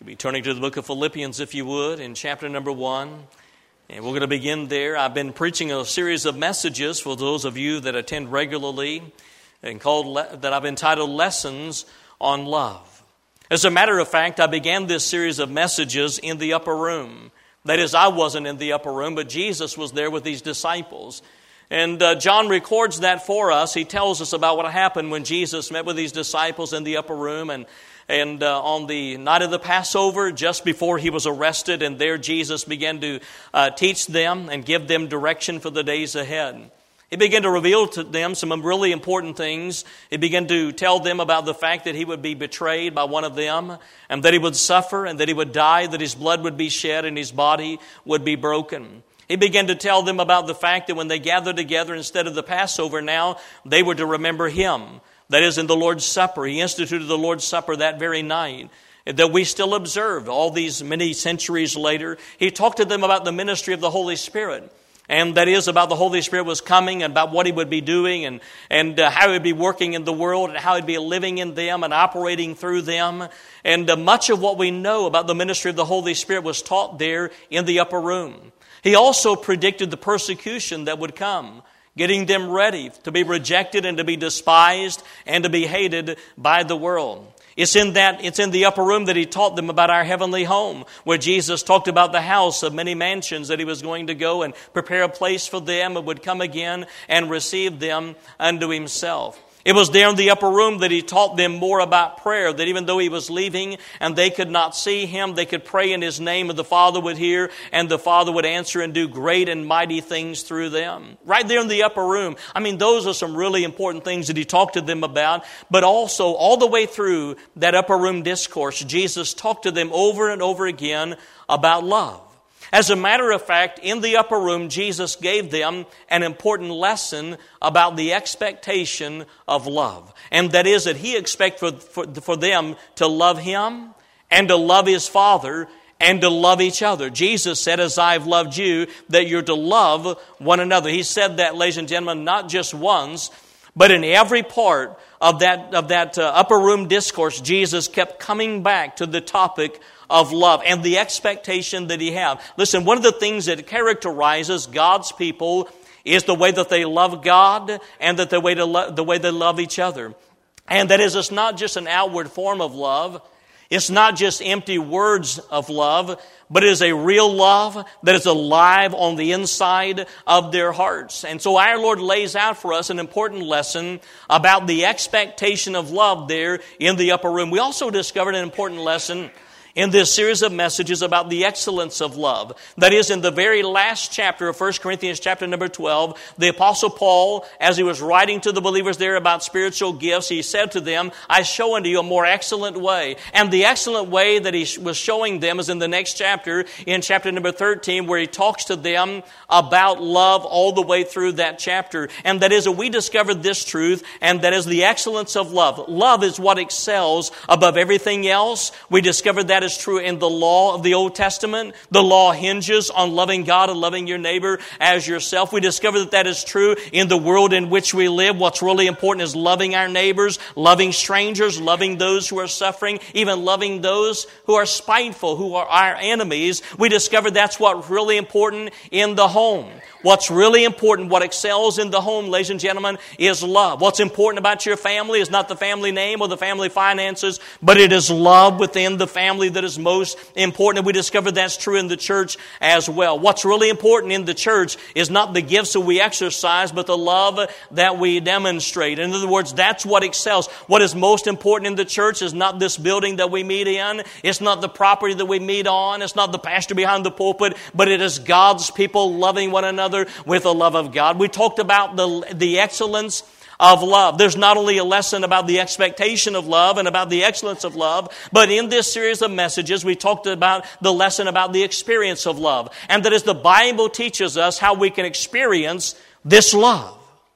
You'll be turning to the book of Philippians, if you would, in chapter number 1. And we're going to begin there. I've been preaching a series of messages for those of you that attend regularly and that I've entitled Lessons on Love. As a matter of fact, I began this series of messages in the upper room. That is, I wasn't in the upper room, but Jesus was there with these disciples. And John records that for us. He tells us about what happened when Jesus met with these disciples in the upper room and on the night of the Passover, just before he was arrested, and there Jesus began to teach them and give them direction for the days ahead. He began to reveal to them some really important things. He began to tell them about the fact that he would be betrayed by one of them, and that he would suffer, and that he would die, that his blood would be shed, and his body would be broken. He began to tell them about the fact that when they gathered together instead of the Passover now, they were to remember him. That is, in the Lord's Supper. He instituted the Lord's Supper that very night that we still observe all these many centuries later. He talked to them about the ministry of the Holy Spirit. And that is, about the Holy Spirit was coming and about what he would be doing and how he would be working in the world and how he'd be living in them and operating through them. And much of what we know about the ministry of the Holy Spirit was taught there in the upper room. He also predicted the persecution that would come, getting them ready to be rejected and to be despised and to be hated by the world. It's in the upper room that he taught them about our heavenly home, where Jesus talked about the house of many mansions that he was going to go and prepare a place for them and would come again and receive them unto himself. It was there in the upper room that he taught them more about prayer, that even though he was leaving and they could not see him, they could pray in his name and the Father would hear and the Father would answer and do great and mighty things through them. Right there in the upper room. I mean, those are some really important things that he talked to them about. But also, all the way through that upper room discourse, Jesus talked to them over and over again about love. As a matter of fact, in the upper room, Jesus gave them an important lesson about the expectation of love. And that is that he expects for them to love him and to love his Father and to love each other. Jesus said, as I've loved you, that you're to love one another. He said that, ladies and gentlemen, not just once, but in every part of that upper room discourse, Jesus kept coming back to the topic of love and the expectation that he had. Listen, one of the things that characterizes God's people is the way that they love God and that the way they love each other. And that is, it's not just an outward form of love. It's not just empty words of love, but it is a real love that is alive on the inside of their hearts. And so our Lord lays out for us an important lesson about the expectation of love there in the upper room. We also discovered an important lesson in this series of messages about the excellence of love. That is, in the very last chapter of 1 Corinthians chapter number 12, the Apostle Paul, as he was writing to the believers there about spiritual gifts, he said to them, I show unto you a more excellent way. And the excellent way that he was showing them is in the next chapter, in chapter number 13, where he talks to them about love all the way through that chapter. And that is, we discovered this truth, and that is the excellence of love. Love is what excels above everything else. We discovered that is true in the law of the Old Testament. The law hinges on loving God and loving your neighbor as yourself. We discover that is true in the world in which we live. What's really important is loving our neighbors, loving strangers, loving those who are suffering, even loving those who are spiteful, who are our enemies. We discover that's what's really important in the home. What's really important, what excels in the home, ladies and gentlemen, is love. What's important about your family is not the family name or the family finances, but it is love within the family that is most important. And we discover that's true in the church as well. What's really important in the church is not the gifts that we exercise, but the love that we demonstrate. In other words, that's what excels. What is most important in the church is not this building that we meet in. It's not the property that we meet on. It's not the pastor behind the pulpit, but it is God's people loving one another with the love of God. We talked about the excellence of love. There's not only a lesson about the expectation of love and about the excellence of love, but in this series of messages, we talked about the lesson about the experience of love. And that is, the Bible teaches us how we can experience this love.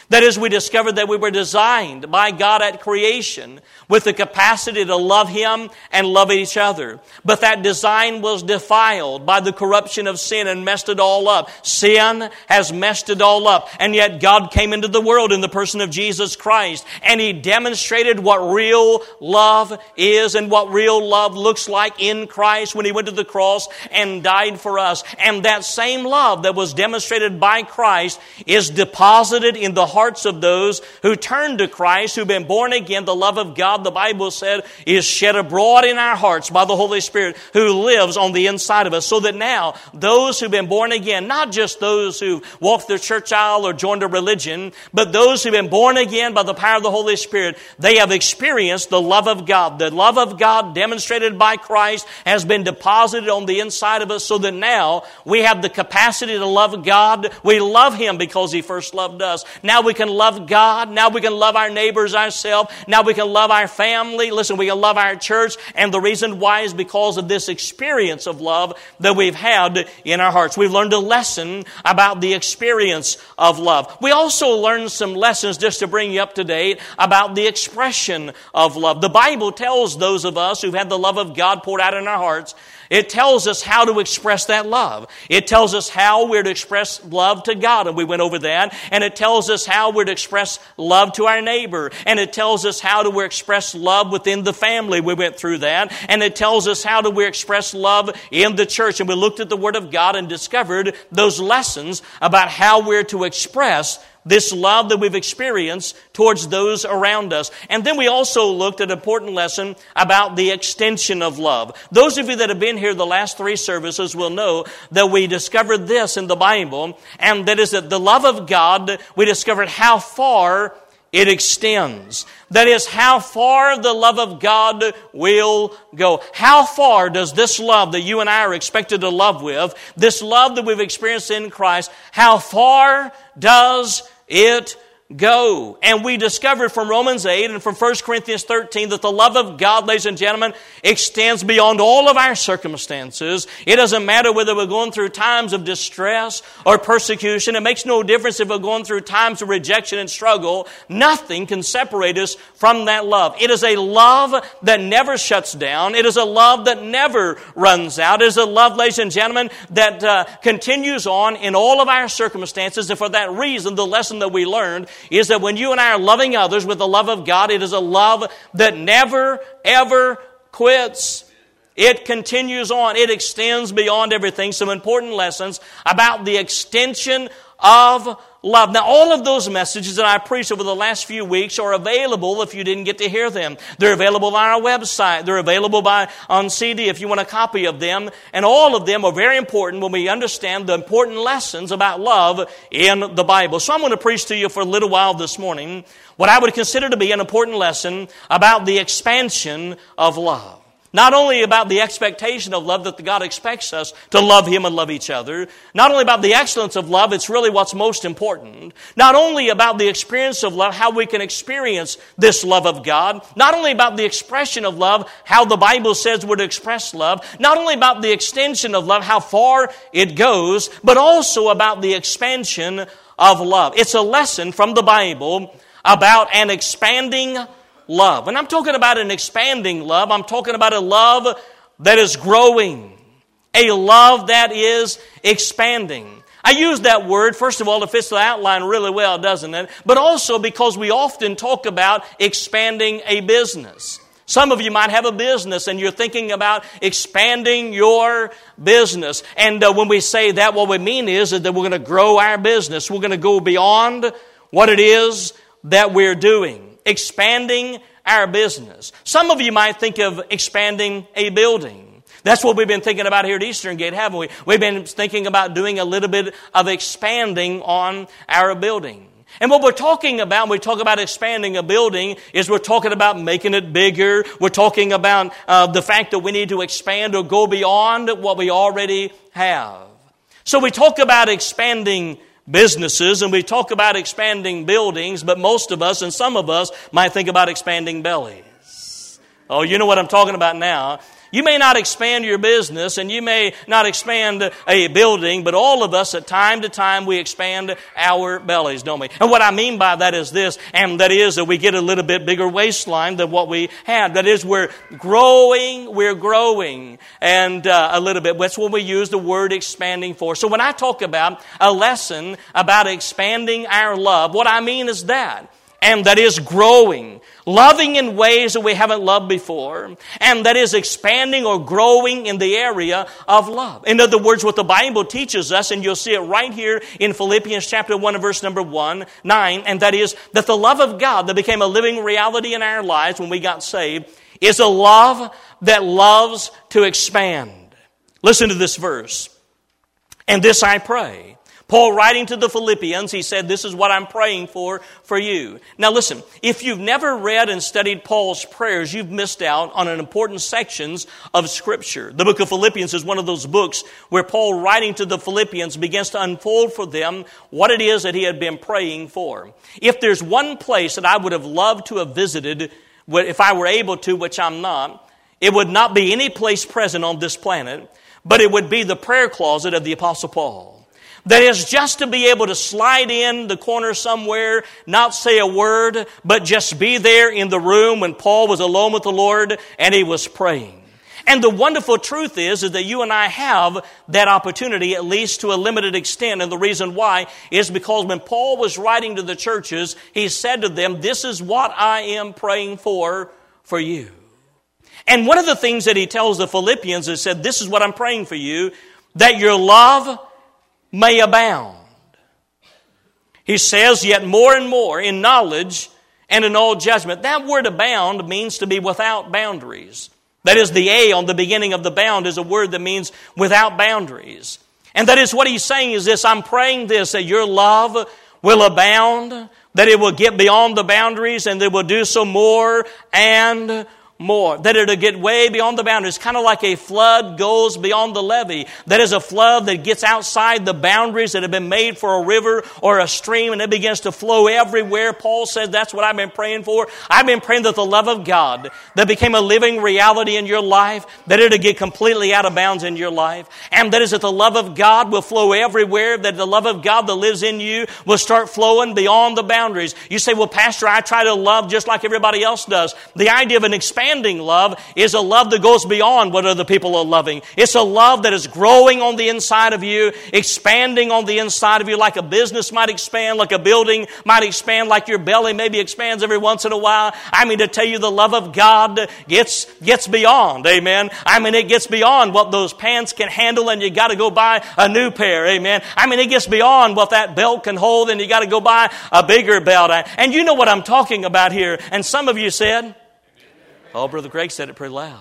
That is, we discovered that we were designed by God at creation with the capacity to love Him and love each other. But that design was defiled by the corruption of sin and messed it all up. Sin has messed it all up. And yet God came into the world in the person of Jesus Christ. And He demonstrated what real love is and what real love looks like in Christ when He went to the cross and died for us. And that same love that was demonstrated by Christ is deposited in the hearts of those who turn to Christ, who've been born again. The love of God, the Bible said, is shed abroad in our hearts by the Holy Spirit who lives on the inside of us. So that now, those who've been born again, not just those who walked the church aisle or joined a religion, but those who've been born again by the power of the Holy Spirit, they have experienced the love of God. The love of God demonstrated by Christ has been deposited on the inside of us, so that now we have the capacity to love God. We love Him because He first loved us. Now we can love God. Now we can love our neighbors, ourselves. Now we can love our family. Listen, we can love our church. And the reason why is because of this experience of love that we've had in our hearts. We've learned a lesson about the experience of love. We also learned some lessons, just to bring you up to date, about the expression of love. The Bible tells those of us who've had the love of God poured out in our hearts, it tells us how to express that love. It tells us how we're to express love to God, and we went over that. And it tells us how we're to express love to our neighbor. And it tells us how to express love within the family. We went through that. And it tells us how to express love in the church. And we looked at the Word of God and discovered those lessons about how we're to express this love that we've experienced towards those around us. And then we also looked at an important lesson about the extension of love. Those of you that have been here the last 3 services will know that we discovered this in the Bible, and that is that the love of God, we discovered how far it extends. That is, how far the love of God will go. How far does this love that you and I are expected to love with, this love that we've experienced in Christ, how far does it go? And we discovered from Romans 8 and from 1 Corinthians 13 that the love of God, ladies and gentlemen, extends beyond all of our circumstances. It doesn't matter whether we're going through times of distress or persecution. It makes no difference if we're going through times of rejection and struggle. Nothing can separate us from that love. It is a love that never shuts down. It is a love that never runs out. It is a love, ladies and gentlemen, that continues on in all of our circumstances. And for that reason, the lesson that we learned is that when you and I are loving others with the love of God, it is a love that never, ever quits. It continues on. It extends beyond everything. Some important lessons about the extension of love. Now, all of those messages that I preached over the last few weeks are available if you didn't get to hear them. They're available on our website. They're available on CD if you want a copy of them. And all of them are very important when we understand the important lessons about love in the Bible. So I'm going to preach to you for a little while this morning what I would consider to be an important lesson about the expansion of love. Not only about the expectation of love that God expects us to love Him and love each other. Not only about the excellence of love, it's really what's most important. Not only about the experience of love, how we can experience this love of God. Not only about the expression of love, how the Bible says we're to express love. Not only about the extension of love, how far it goes, but also about the expansion of love. It's a lesson from the Bible about an expanding love. When I'm talking about an expanding love, I'm talking about a love that is growing. A love that is expanding. I use that word, first of all, it fits the outline really well, doesn't it? But also because we often talk about expanding a business. Some of you might have a business and you're thinking about expanding your business. And when we say that, what we mean is that we're going to grow our business. We're going to go beyond what it is that we're doing. Expanding our business. Some of you might think of expanding a building. That's what we've been thinking about here at Eastern Gate, haven't we? We've been thinking about doing a little bit of expanding on our building. And what we're talking about when we talk about expanding a building is we're talking about making it bigger. We're talking about the fact that we need to expand or go beyond what we already have. So we talk about expanding businesses and we talk about expanding buildings, but most of us and some of us might think about expanding bellies. Oh, you know what I'm talking about now. You may not expand your business and you may not expand a building, but all of us at time to time we expand our bellies, don't we? And what I mean by that is this, and that is that we get a little bit bigger waistline than what we had. That is, we're growing, and a little bit. That's what we use the word expanding for. So when I talk about a lesson about expanding our love, what I mean is that. And that is growing, loving in ways that we haven't loved before, and that is expanding or growing in the area of love. In other words, what the Bible teaches us, and you'll see it right here in Philippians chapter 1 and verse number 9, and that is that the love of God that became a living reality in our lives when we got saved is a love that loves to expand. Listen to this verse. And this I pray. Paul, writing to the Philippians, he said, this is what I'm praying for you. Now listen, if you've never read and studied Paul's prayers, you've missed out on an important sections of Scripture. The book of Philippians is one of those books where Paul, writing to the Philippians, begins to unfold for them what it is that he had been praying for. If there's one place that I would have loved to have visited, if I were able to, which I'm not, it would not be any place present on this planet, but it would be the prayer closet of the Apostle Paul. That is, just to be able to slide in the corner somewhere, not say a word, but just be there in the room when Paul was alone with the Lord and he was praying. And the wonderful truth is that you and I have that opportunity, at least to a limited extent. And the reason why is because when Paul was writing to the churches, he said to them, this is what I am praying for you. And one of the things that he tells the Philippians is said, this is what I'm praying for you, that your love may abound. He says, yet more and more in knowledge and in all judgment. That word abound means to be without boundaries. That is, the A on the beginning of the bound is a word that means without boundaries. And that is what he's saying is this, I'm praying this, that your love will abound, that it will get beyond the boundaries and that it will do so more and more. That it'll get way beyond the boundaries. Kind of like a flood goes beyond the levee. That is a flood that gets outside the boundaries that have been made for a river or a stream and it begins to flow everywhere. Paul says that's what I've been praying for. I've been praying that the love of God that became a living reality in your life, that it'll get completely out of bounds in your life. And that is that the love of God will flow everywhere, that the love of God that lives in you will start flowing beyond the boundaries. You say, well, Pastor, I try to love just like everybody else does. The idea of an expanding love is a love that goes beyond what other people are loving. It's a love that is growing on the inside of you, expanding on the inside of you like a business might expand, like a building might expand, like your belly maybe expands every once in a while. I mean, to tell you the love of God gets beyond, amen. I mean, it gets beyond what those pants can handle and you got to go buy a new pair, amen. I mean, it gets beyond what that belt can hold and you got to go buy a bigger belt. And you know what I'm talking about here. And some of you said, oh, Brother Greg said it pretty loud.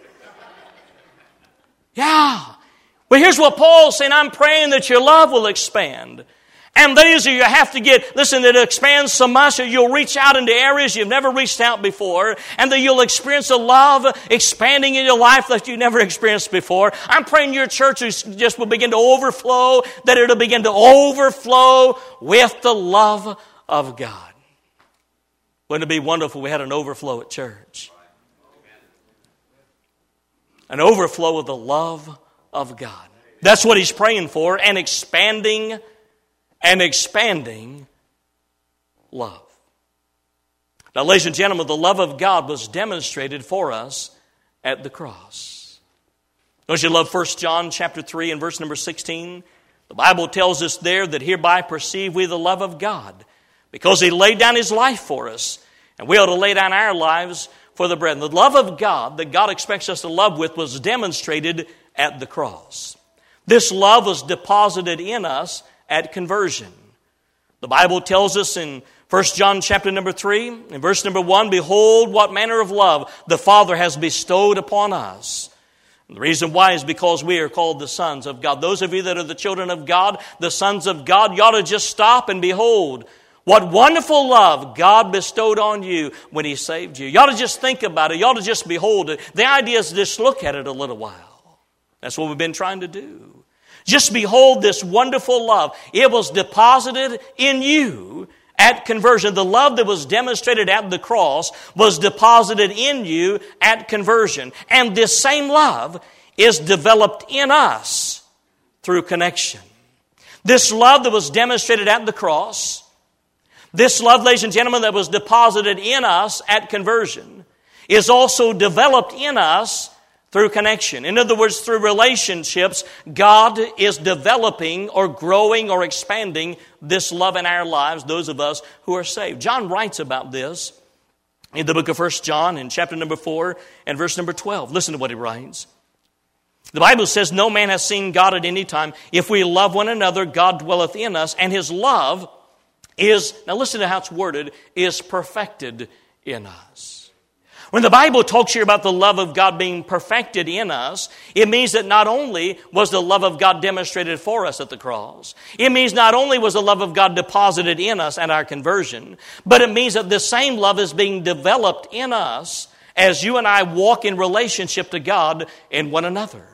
Yeah. Well, here's what Paul's saying. I'm praying that your love will expand. And that is, you have to that it expands so much that you'll reach out into areas you've never reached out before, and that you'll experience a love expanding in your life that you never experienced before. I'm praying your church just will begin to overflow, that it'll begin to overflow with the love of God. Wouldn't it be wonderful if we had an overflow at church? An overflow of the love of God. That's what he's praying for, and expanding love. Now, ladies and gentlemen, the love of God was demonstrated for us at the cross. Don't you love 1 John chapter 3 and verse number 16? The Bible tells us there that hereby perceive we the love of God, because he laid down his life for us, and we ought to lay down our lives for the brethren. The love of God that God expects us to love with was demonstrated at the cross. This love was deposited in us at conversion. The Bible tells us in 1 John chapter number 3, in verse number 1, behold, what manner of love the Father has bestowed upon us. And the reason why is because we are called the sons of God. Those of you that are the children of God, the sons of God, you ought to just stop and behold what wonderful love God bestowed on you when he saved you. You ought to just think about it. You ought to just behold it. The idea is just look at it a little while. That's what we've been trying to do. Just behold this wonderful love. It was deposited in you at conversion. The love that was demonstrated at the cross was deposited in you at conversion. And this same love is developed in us through connection. This love that was demonstrated at the cross, this love, ladies and gentlemen, that was deposited in us at conversion, is also developed in us through connection. In other words, through relationships, God is developing or growing or expanding this love in our lives, those of us who are saved. John writes about this in the book of 1 John in chapter number 4 and verse number 12. Listen to what he writes. The Bible says, "No man has seen God at any time. If we love one another, God dwelleth in us, and His love is," now listen to how it's worded, "is perfected in us." When the Bible talks here about the love of God being perfected in us, it means that not only was the love of God demonstrated for us at the cross, it means not only was the love of God deposited in us at our conversion, but it means that this same love is being developed in us as you and I walk in relationship to God and one another.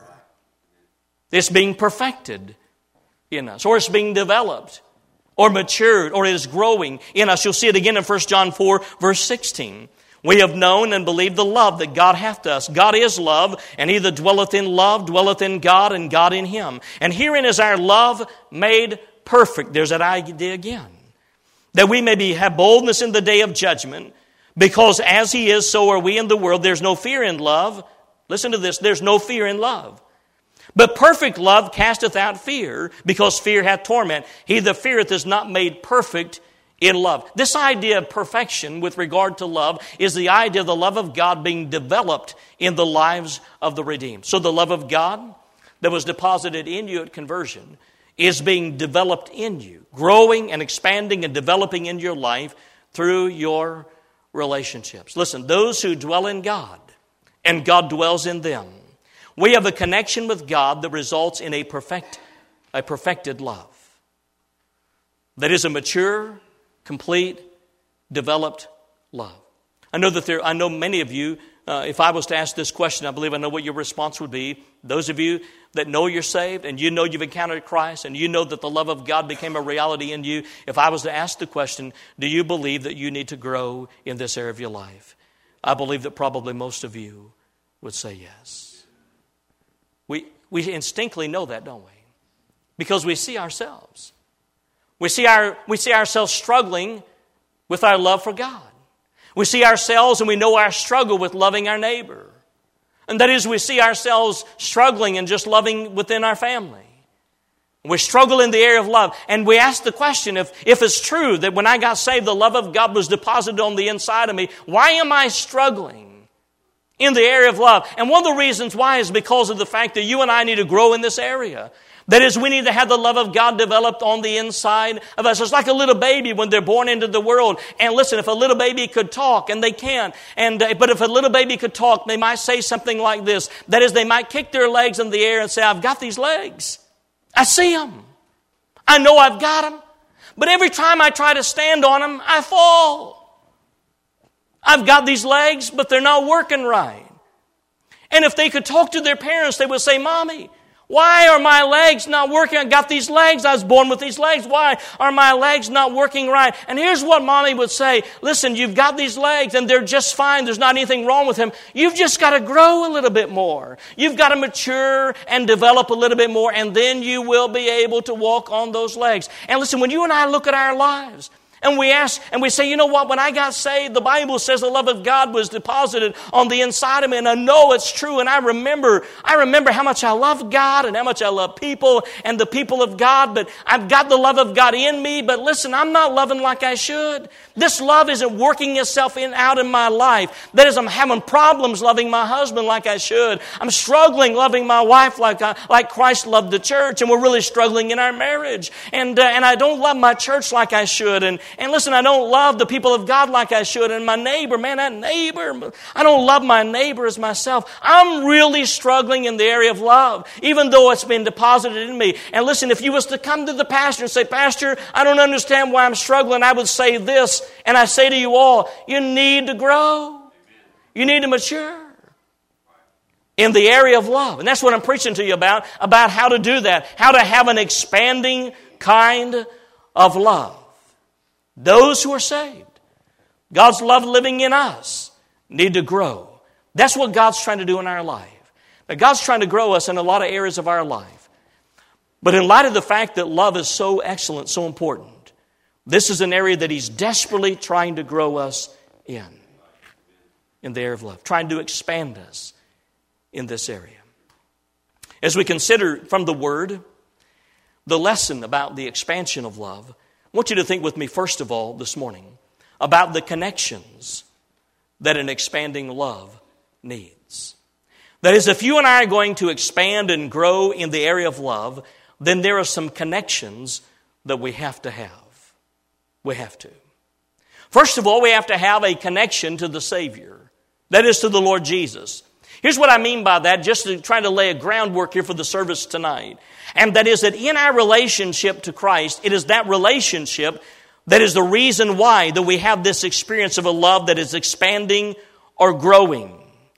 It's being perfected in us, or it's being developed, or matured, or it is growing in us. You'll see it again in 1 John 4, verse 16. "We have known and believed the love that God hath to us. God is love, and he that dwelleth in love dwelleth in God, and God in him. And herein is our love made perfect." There's that idea again. "That we may have boldness in the day of judgment, because as he is, so are we in the world. There's no fear in love." Listen to this. There's no fear in love. "But perfect love casteth out fear, because fear hath torment. He that feareth is not made perfect in love." This idea of perfection with regard to love is the idea of the love of God being developed in the lives of the redeemed. So the love of God that was deposited in you at conversion is being developed in you, growing and expanding and developing in your life through your relationships. Listen, those who dwell in God and God dwells in them, we have a connection with God that results in a perfected love. That is a mature, complete, developed love. I know many of you, if I was to ask this question, I believe I know what your response would be. Those of you that know you're saved and you know you've encountered Christ and you know that the love of God became a reality in you, if I was to ask the question, do you believe that you need to grow in this area of your life? I believe that probably most of you would say yes. We instinctively know that, don't we? Because we see ourselves. We see ourselves struggling with our love for God. We see ourselves and we know our struggle with loving our neighbor. And that is, we see ourselves struggling and just loving within our family. We struggle in the area of love. And we ask the question, if it's true that when I got saved, the love of God was deposited on the inside of me, why am I struggling in the area of love? And one of the reasons why is because of the fact that you and I need to grow in this area. That is, we need to have the love of God developed on the inside of us. It's like a little baby when they're born into the world. And listen, if a little baby could talk, and they can, but if a little baby could talk, they might say something like this. That is, they might kick their legs in the air and say, "I've got these legs. I see them. I know I've got them. But every time I try to stand on them, I fall. I've got these legs, but they're not working right." And if they could talk to their parents, they would say, "Mommy, why are my legs not working? I got these legs. I was born with these legs. Why are my legs not working right?" And here's what Mommy would say. "Listen, you've got these legs and they're just fine. There's not anything wrong with them. You've just got to grow a little bit more. You've got to mature and develop a little bit more, and then you will be able to walk on those legs." And listen, when you and I look at our lives, and we ask, and we say, you know what, when I got saved, the Bible says the love of God was deposited on the inside of me, and I know it's true, and I remember how much I love God and how much I love people and the people of God, but I've got the love of God in me, but listen, I'm not loving like I should. This love isn't working itself out in my life. That is, I'm having problems loving my husband like I should. I'm struggling loving my wife like Christ loved the church, and we're really struggling in our marriage. And I don't love my church like I should. And listen, I don't love the people of God like I should. And my neighbor, I don't love my neighbor as myself. I'm really struggling in the area of love, even though it's been deposited in me. And listen, if you was to come to the pastor and say, "Pastor, I don't understand why I'm struggling," I would say this, and I say to you all, you need to grow. You need to mature in the area of love. And that's what I'm preaching to you about how to do that, how to have an expanding kind of love Those who are saved, God's love living in us, need to grow. That's what God's trying to do in our life. Now, God's trying to grow us in a lot of areas of our life. But in light of the fact that love is so excellent, so important, this is an area that He's desperately trying to grow us in the area of love, trying to expand us in this area. As we consider from the Word the lesson about the expansion of love, I want you to think with me first of all this morning about the connections that an expanding love needs. That is, if you and I are going to expand and grow in the area of love, then there are some connections that we have to have. We have to. First of all, we have to have a connection to the Savior. That is, to the Lord Jesus. Here's what I mean by that, just to try to lay a groundwork here for the service tonight. And that is that in our relationship to Christ, it is that relationship that is the reason why that we have this experience of a love that is expanding or growing.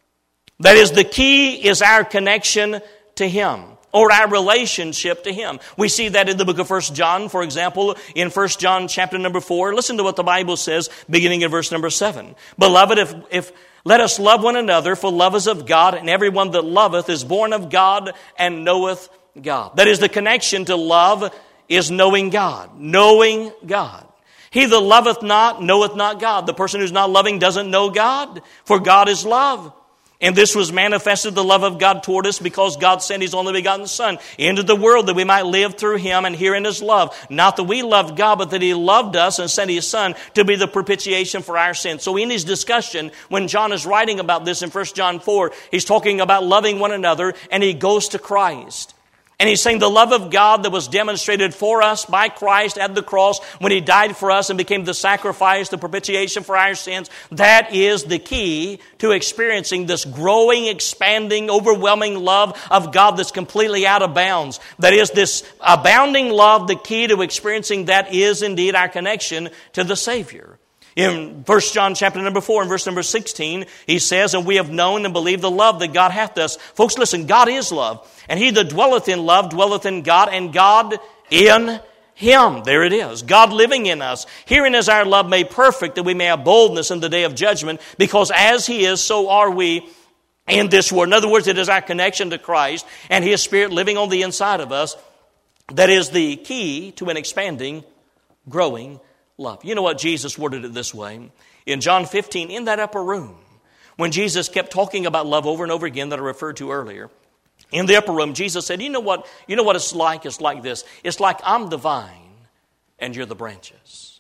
That is, the key is our connection to Him, or our relationship to Him. We see that in the book of 1 John, for example, in 1 John chapter number 4. Listen to what the Bible says, beginning in verse number 7. Beloved, if let us love one another, for love is of God, and everyone that loveth is born of God and knoweth God. That is, the connection to love is knowing God. Knowing God. He that loveth not, knoweth not God. The person who's not loving doesn't know God, for God is love. And this was manifested, the love of God toward us, because God sent His only begotten Son into the world that we might live through Him and herein His love. Not that we loved God, but that He loved us and sent His Son to be the propitiation for our sins. So in his discussion, when John is writing about this in 1 John 4, he's talking about loving one another, and he goes to Christ. And he's saying the love of God that was demonstrated for us by Christ at the cross when He died for us and became the sacrifice, the propitiation for our sins, that is the key to experiencing this growing, expanding, overwhelming love of God that's completely out of bounds. That is, this abounding love, the key to experiencing that is indeed our connection to the Savior. In 1 John chapter number 4 and verse number 16, he says, and we have known and believed the love that God hath us. Folks, listen, God is love. And he that dwelleth in love dwelleth in God, and God in Him. There it is. God living in us. Herein is our love made perfect, that we may have boldness in the day of judgment, because as He is, so are we in this world. In other words, it is our connection to Christ and His Spirit living on the inside of us that is the key to an expanding, growing love. You know what? Jesus worded it this way. In John 15, in that upper room, when Jesus kept talking about love over and over again that I referred to earlier, in the upper room, Jesus said, you know what it's like? It's like this. It's like I'm the vine and you're the branches.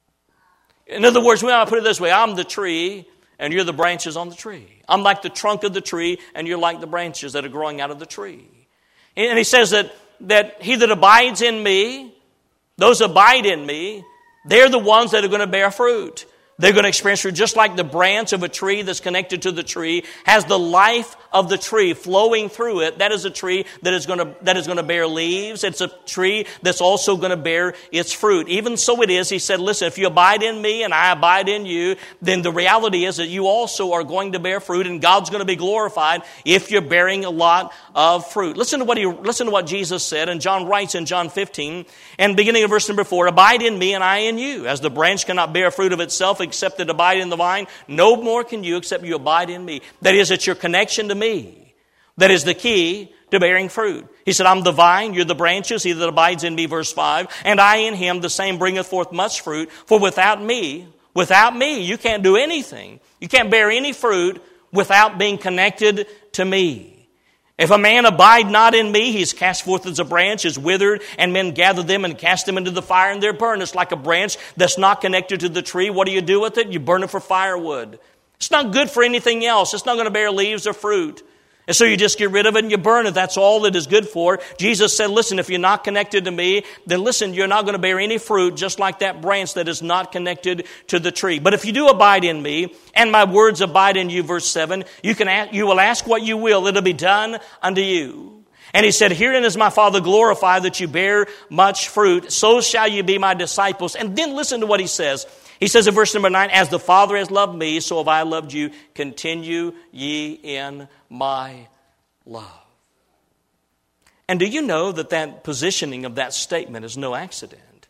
In other words, I put it this way, I'm the tree and you're the branches on the tree. I'm like the trunk of the tree and you're like the branches that are growing out of the tree. And he says that he that abides in me, those abide in me, they're the ones that are going to bear fruit. They're going to experience fruit just like the branch of a tree that's connected to the tree has the life of the tree flowing through it. That is a tree that is going to bear leaves. It's a tree that's also going to bear its fruit. Even so it is, he said, listen, if you abide in me and I abide in you, then the reality is that you also are going to bear fruit, and God's going to be glorified if you're bearing a lot of fruit. Listen to what Jesus said, and John writes in John 15, and beginning of verse number 4, abide in me and I in you. As the branch cannot bear fruit of itself except it abide in the vine, no more can you except you abide in me. That is, it's your connection to me that is the key to bearing fruit. He said, I'm the vine, you're the branches, he that abides in me, verse 5, and I in him, the same bringeth forth much fruit, for without me, you can't do anything. You can't bear any fruit without being connected to me. If a man abide not in me, he's cast forth as a branch, is withered, and men gather them and cast them into the fire, and they're burned. It's like a branch that's not connected to the tree. What do you do with it? You burn it for firewood. It's not good for anything else. It's not going to bear leaves or fruit. And so you just get rid of it and you burn it. That's all it is good for. Jesus said, listen, if you're not connected to me, then listen, you're not going to bear any fruit, just like that branch that is not connected to the tree. But if you do abide in me, and my words abide in you, verse 7, you will ask what you will, it'll be done unto you. And he said, herein is my Father glorified, that you bear much fruit, so shall you be my disciples. And then listen to what he says. He says in verse number 9, as the Father has loved me, so have I loved you. Continue ye in my love. And do you know that positioning of that statement is no accident?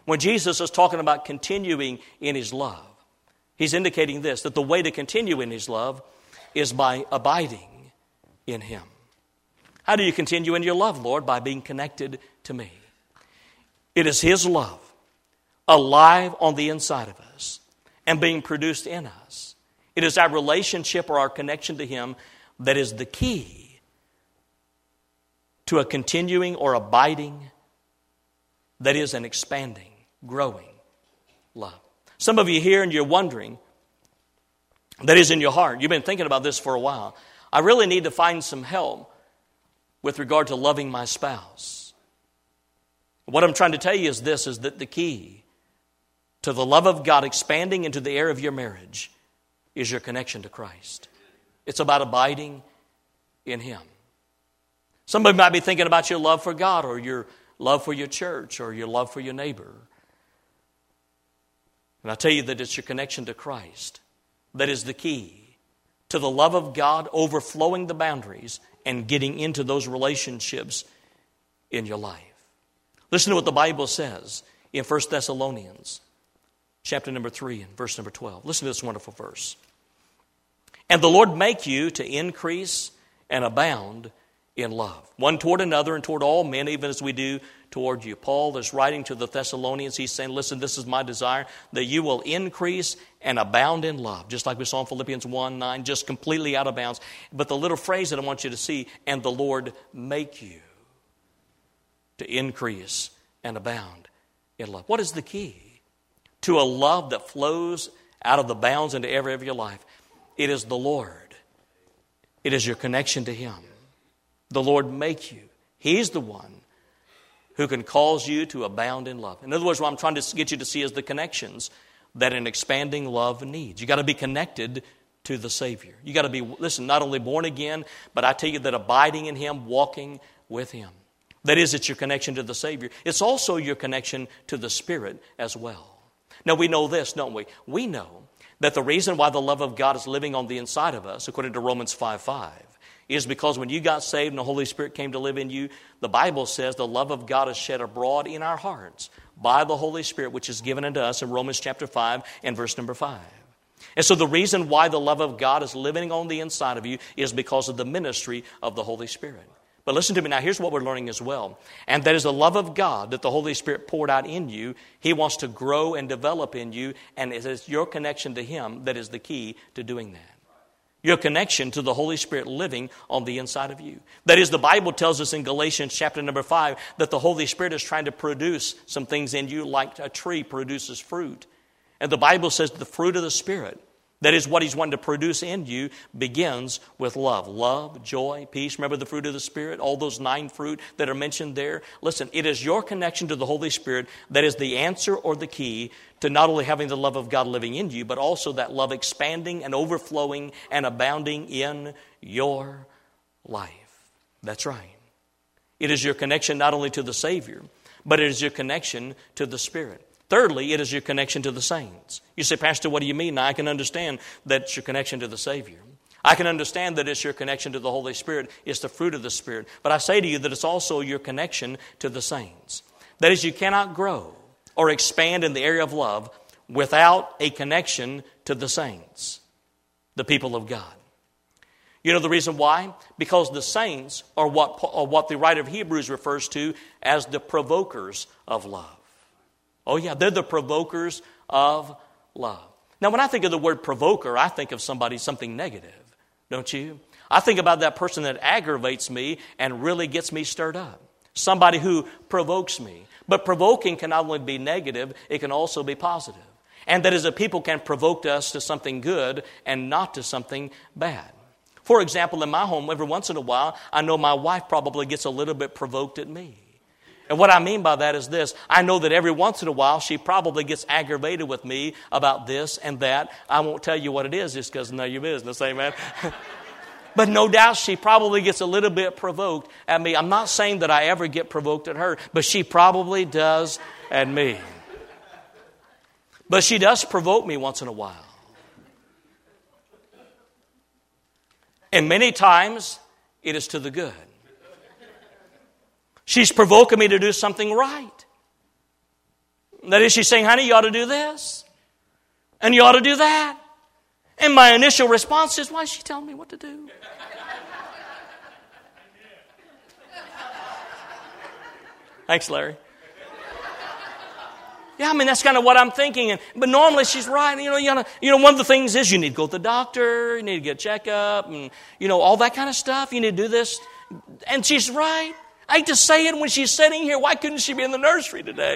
When Jesus is talking about continuing in His love, He's indicating this, that the way to continue in His love is by abiding in Him. How do you continue in your love, Lord? By being connected to me. It is His love, alive on the inside of us and being produced in us. It is our relationship or our connection to Him that is the key to a continuing or abiding, that is an expanding, growing love. Some of you here and you're wondering, that is in your heart, you've been thinking about this for a while. I really need to find some help with regard to loving my spouse. What I'm trying to tell you is this, is that the key to the love of God expanding into the area of your marriage is your connection to Christ. It's about abiding in Him. Somebody might be thinking about your love for God or your love for your church or your love for your neighbor. And I tell you that it's your connection to Christ that is the key to the love of God overflowing the boundaries and getting into those relationships in your life. Listen to what the Bible says in 1 Thessalonians chapter number 3 and verse number 12. Listen to this wonderful verse. And the Lord make you to increase and abound in love, one toward another and toward all men, even as we do toward you. Paul is writing to the Thessalonians. He's saying, listen, this is my desire, that you will increase and abound in love, just like we saw in Philippians 1:9, just completely out of bounds. But the little phrase that I want you to see, and the Lord make you to increase and abound in love. What is the key to a love that flows out of the bounds into every area of your life? It is the Lord. It is your connection to Him. The Lord make you. He's the one who can cause you to abound in love. In other words, what I'm trying to get you to see is the connections that an expanding love needs. You got to be connected to the Savior. You got to be, listen, not only born again, but I tell you that abiding in Him, walking with Him. That is, it's your connection to the Savior. It's also your connection to the Spirit as well. Now, we know this, don't we? We know that the reason why the love of God is living on the inside of us, according to Romans 5:5, is because when you got saved and the Holy Spirit came to live in you, the Bible says the love of God is shed abroad in our hearts by the Holy Spirit, which is given unto us in Romans chapter 5 and verse number 5. And so the reason why the love of God is living on the inside of you is because of the ministry of the Holy Spirit. But listen to me now, here's what we're learning as well. And that is the love of God that the Holy Spirit poured out in you. He wants to grow and develop in you, and it is your connection to Him that is the key to doing that. Your connection to the Holy Spirit living on the inside of you. That is, the Bible tells us in Galatians chapter number 5 that the Holy Spirit is trying to produce some things in you like a tree produces fruit. And the Bible says the fruit of the Spirit, that is what He's wanting to produce in you, begins with love. Love, joy, peace. Remember the fruit of the Spirit? All those 9 fruit that are mentioned there. Listen, it is your connection to the Holy Spirit that is the answer or the key to not only having the love of God living in you, but also that love expanding and overflowing and abounding in your life. That's right. It is your connection not only to the Savior, but it is your connection to the Spirit. Thirdly, it is your connection to the saints. You say, Pastor, what do you mean? Now, I can understand that it's your connection to the Savior. I can understand that it's your connection to the Holy Spirit. It's the fruit of the Spirit. But I say to you that it's also your connection to the saints. That is, you cannot grow or expand in the area of love without a connection to the saints, the people of God. You know the reason why? Because the saints are what the writer of Hebrews refers to as the provokers of love. Oh yeah, they're the provokers of love. Now when I think of the word provoker, I think of something negative, don't you? I think about that person that aggravates me and really gets me stirred up. Somebody who provokes me. But provoking can not only be negative, it can also be positive. And that is that people can provoke us to something good and not to something bad. For example, in my home, every once in a while, I know my wife probably gets a little bit provoked at me. And what I mean by that is this. I know that every once in a while she probably gets aggravated with me about this and that. I won't tell you what it is just because it's none of your business, amen? But no doubt she probably gets a little bit provoked at me. I'm not saying that I ever get provoked at her, but she probably does at me. But she does provoke me once in a while. And many times it is to the good. She's provoking me to do something right. That is, she's saying, honey, you ought to do this. And you ought to do that. And my initial response is, why is she telling me what to do? Thanks, Larry. Yeah, I mean, that's kind of what I'm thinking. But normally she's right. One of the things is you need to go to the doctor, you need to get a checkup, and, all that kind of stuff. You need to do this. And she's right. I hate to say it when she's sitting here. Why couldn't she be in the nursery today?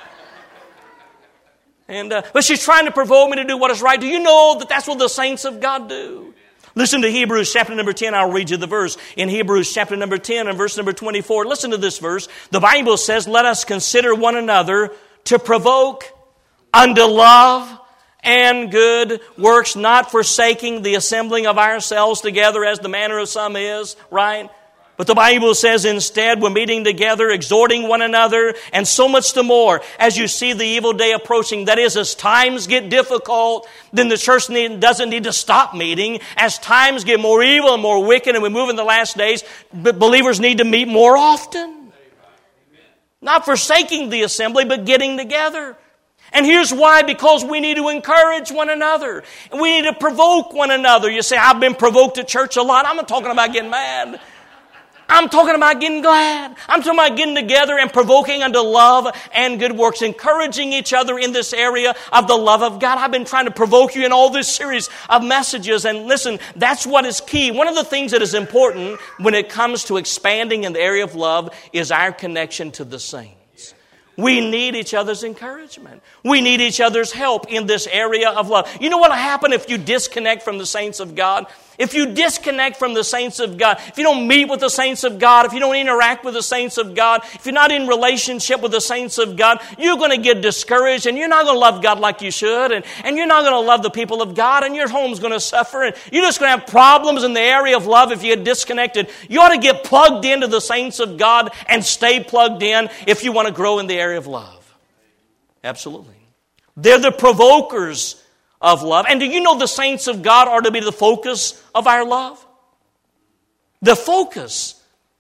But she's trying to provoke me to do what is right. Do you know that that's what the saints of God do? Listen to Hebrews chapter number 10. I'll read you the verse. In Hebrews chapter number 10 and verse number 24, listen to this verse. The Bible says, let us consider one another to provoke unto love and good works, not forsaking the assembling of ourselves together as the manner of some is, right? But the Bible says instead, we're meeting together, exhorting one another, and so much the more as you see the evil day approaching. That is, as times get difficult, then the church doesn't need to stop meeting. As times get more evil and more wicked and we move in the last days, believers need to meet more often. Not forsaking the assembly, but getting together. And here's why, because we need to encourage one another. And we need to provoke one another. You say, I've been provoked at church a lot. I'm not talking about getting mad. I'm talking about getting glad. I'm talking about getting together and provoking unto love and good works, encouraging each other in this area of the love of God. I've been trying to provoke you in all this series of messages. And listen, that's what is key. One of the things that is important when it comes to expanding in the area of love is our connection to the saints. We need each other's encouragement. We need each other's help in this area of love. You know what will happen if you disconnect from the saints of God? If you disconnect from the saints of God, if you don't meet with the saints of God, if you don't interact with the saints of God, if you're not in relationship with the saints of God, you're going to get discouraged and you're not going to love God like you should, and you're not going to love the people of God, and your home's going to suffer, and you're just going to have problems in the area of love if you get disconnected. You ought to get plugged into the saints of God and stay plugged in if you want to grow in the area of love. Absolutely. They're the provokers of love. And do you know the saints of God are to be the focus of our love? The focus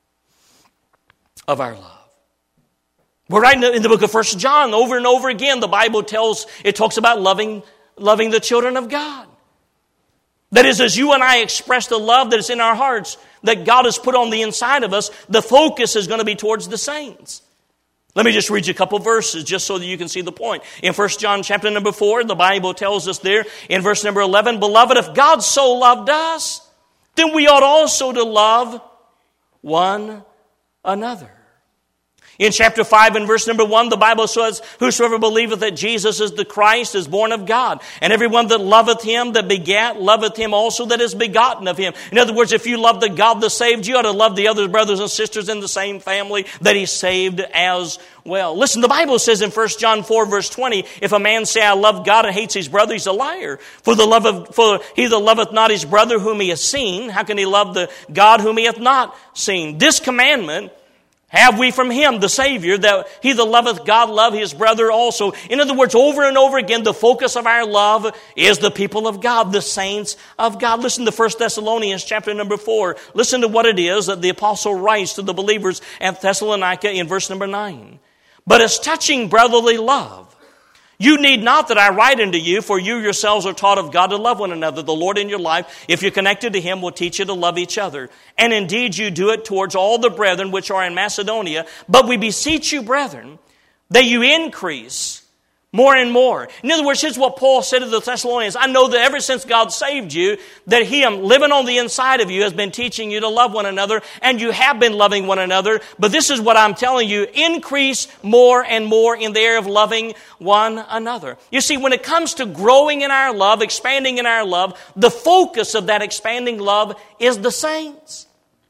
of our love. We're right in the book of 1 John over and over again. The Bible talks about loving the children of God. That is, as you and I express the love that is in our hearts, that God has put on the inside of us, the focus is going to be towards the saints. Let me just read you a couple verses just so that you can see the point. In 1 John chapter number 4, the Bible tells us there in verse number 11, Beloved, if God so loved us, then we ought also to love one another. In chapter 5 and verse number 1, the Bible says, Whosoever believeth that Jesus is the Christ is born of God. And everyone that loveth him that begat, loveth him also that is begotten of him. In other words, if you love the God that saved you, ought to love the other brothers and sisters in the same family that he saved as well. Listen, the Bible says in 1 John 4 verse 20, If a man say, I love God and hates his brother, he's a liar. For he that loveth not his brother whom he has seen, how can he love the God whom he hath not seen? This commandment have we from him, the Savior, that he that loveth God love his brother also. In other words, over and over again, the focus of our love is the people of God, the saints of God. Listen to 1 Thessalonians chapter number 4. Listen to what it is that the apostle writes to the believers at Thessalonica in verse number 9. But as touching brotherly love, you need not that I write unto you, for you yourselves are taught of God to love one another. The Lord in your life, if you're connected to him, will teach you to love each other. And indeed you do it towards all the brethren which are in Macedonia. But we beseech you, brethren, that you increase more and more. In other words, here's what Paul said to the Thessalonians. I know that ever since God saved you, that him living on the inside of you has been teaching you to love one another, and you have been loving one another. But this is what I'm telling you, increase more and more in the area of loving one another. You see, when it comes to growing in our love, expanding in our love, the focus of that expanding love is the saints.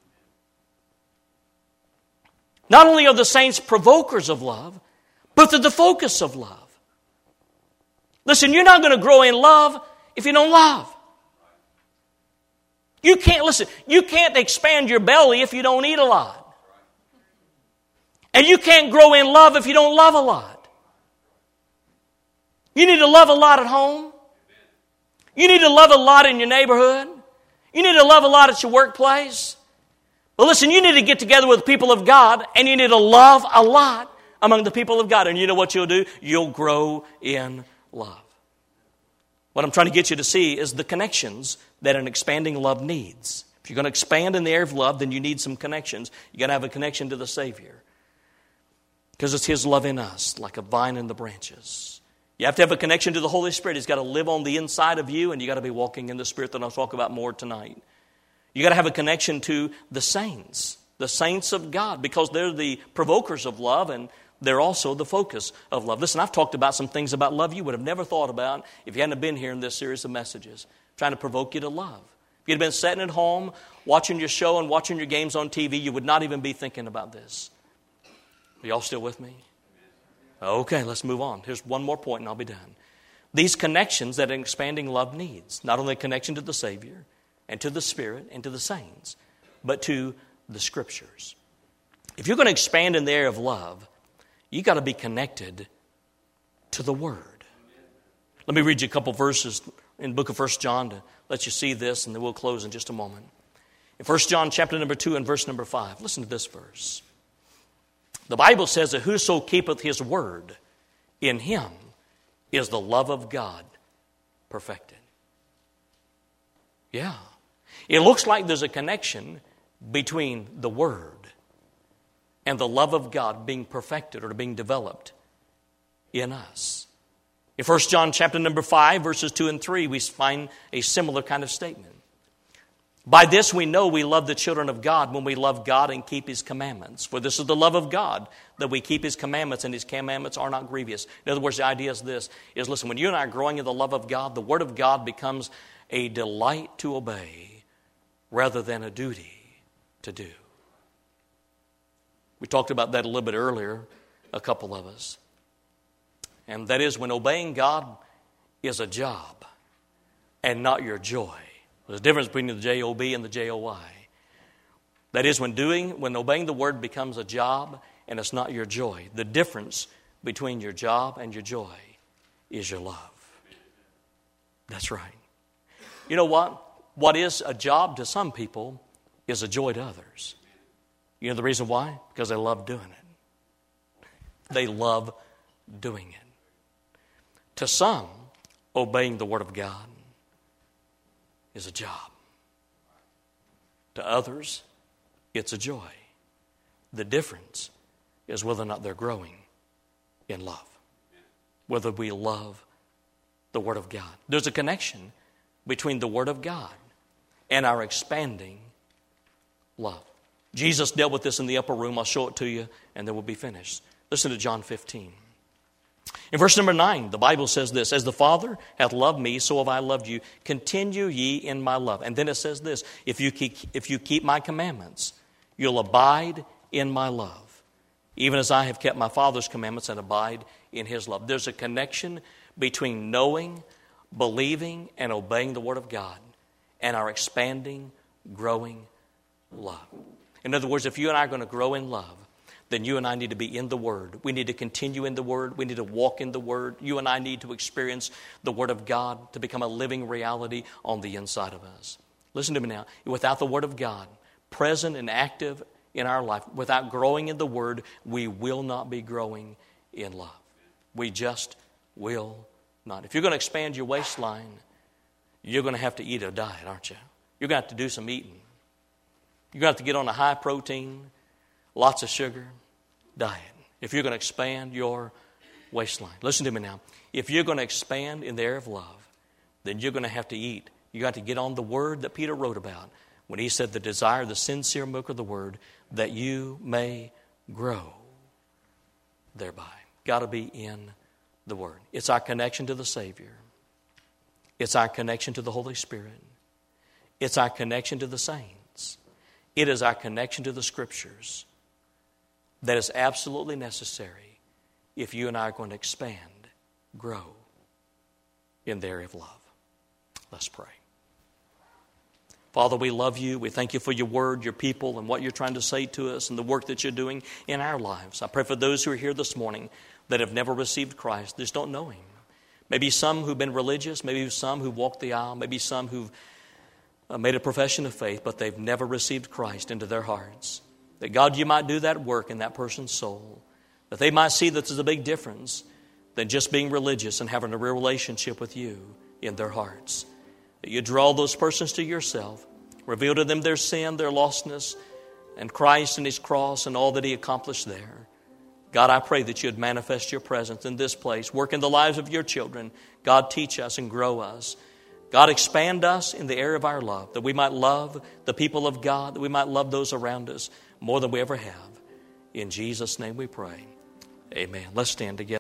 Not only are the saints provokers of love, but they're the focus of love. Listen, you're not going to grow in love if you don't love. You can't expand your belly if you don't eat a lot. And you can't grow in love if you don't love a lot. You need to love a lot at home. You need to love a lot in your neighborhood. You need to love a lot at your workplace. But listen, you need to get together with people of God and you need to love a lot among the people of God. And you know what you'll do? You'll grow in love. What I'm trying to get you to see is the connections that an expanding love needs. If you're going to expand in the area of love, then you need some connections. You've got to have a connection to the Savior. Because it's His love in us, like a vine in the branches. You have to have a connection to the Holy Spirit. He's got to live on the inside of you, and you've got to be walking in the Spirit that I'll talk about more tonight. You've got to have a connection to the saints of God, because they're the provokers of love, and they're also the focus of love. Listen, I've talked about some things about love you would have never thought about if you hadn't been here in this series of messages, trying to provoke you to love. If you'd been sitting at home, watching your show and watching your games on TV, you would not even be thinking about this. Are y'all still with me? Okay, let's move on. Here's one more point and I'll be done. These connections that an expanding love needs, not only a connection to the Savior and to the Spirit and to the saints, but to the Scriptures. If you're going to expand in the area of love, you got to be connected to the Word. Let me read you a couple verses in the book of 1 John to let you see this, and then we'll close in just a moment. In 1 John chapter number 2 and verse number 5, listen to this verse. The Bible says that whoso keepeth His word, in him is the love of God perfected. Yeah. It looks like there's a connection between the Word and the love of God being perfected or being developed in us. In 1 John chapter number 5, verses 2 and 3, we find a similar kind of statement. By this we know we love the children of God when we love God and keep His commandments. For this is the love of God, that we keep His commandments, and His commandments are not grievous. In other words, the idea is this, is listen, when you and I are growing in the love of God, the Word of God becomes a delight to obey rather than a duty to do. We talked about that a little bit earlier, a couple of us. And that is when obeying God is a job and not your joy. There's a difference between the J-O-B and the J-O-Y. That is when obeying the Word becomes a job and it's not your joy. The difference between your job and your joy is your love. That's right. You know what? What is a job to some people is a joy to others. You know the reason why? Because they love doing it. They love doing it. To some, obeying the Word of God is a job. To others, it's a joy. The difference is whether or not they're growing in love. Whether we love the Word of God. There's a connection between the Word of God and our expanding love. Jesus dealt with this in the upper room. I'll show it to you, and then we'll be finished. Listen to John 15. In verse number 9, the Bible says this, as the Father hath loved me, so have I loved you. Continue ye in my love. And then it says this, if you keep my commandments, you'll abide in my love, even as I have kept my Father's commandments and abide in His love. There's a connection between knowing, believing, and obeying the Word of God and our expanding, growing love. In other words, if you and I are going to grow in love, then you and I need to be in the Word. We need to continue in the Word. We need to walk in the Word. You and I need to experience the Word of God to become a living reality on the inside of us. Listen to me now. Without the Word of God, present and active in our life, without growing in the Word, we will not be growing in love. We just will not. If you're going to expand your waistline, you're going to have to eat a diet, aren't you? You're going to have to do some eating. You're going to have to get on a high protein, lots of sugar diet if you're going to expand your waistline. Listen to me now. If you're going to expand in the area of love, then you're going to have to eat. You got to get on the Word that Peter wrote about when he said the desire, the sincere milk of the Word, that you may grow thereby. Got to be in the Word. It's our connection to the Savior. It's our connection to the Holy Spirit. It's our connection to the saints. It is our connection to the Scriptures that is absolutely necessary if you and I are going to expand, grow in the area of love. Let's pray. Father, we love you. We thank you for your word, your people, and what you're trying to say to us and the work that you're doing in our lives. I pray for those who are here this morning that have never received Christ, just don't know Him. Maybe some who've been religious, maybe some who've walked the aisle, maybe some who've made a profession of faith, but they've never received Christ into their hearts. That God, you might do that work in that person's soul, that they might see that there's a big difference than just being religious and having a real relationship with you in their hearts. That you draw those persons to yourself, reveal to them their sin, their lostness, and Christ and His cross and all that He accomplished there. God, I pray that you'd manifest your presence in this place. Work in the lives of your children. God, teach us and grow us. God, expand us in the area of our love, that we might love the people of God, that we might love those around us more than we ever have. In Jesus' name we pray. Amen. Let's stand together.